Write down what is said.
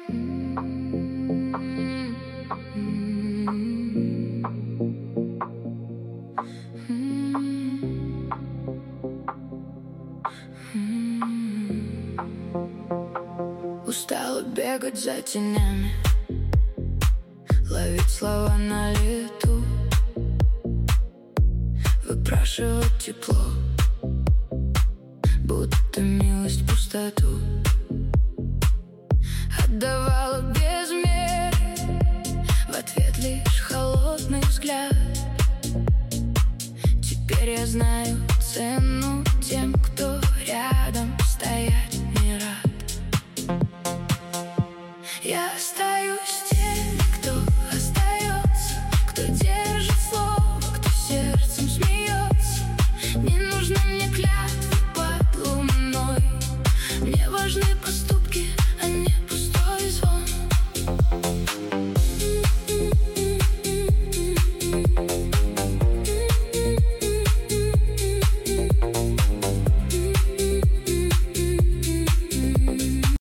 Устала бегать за тенями, ловить слова на лету, выпрашивать тепло, будто милость пустоту. Отдавала без меры, в ответ лишь холодный взгляд. Теперь я знаю цену тем, кто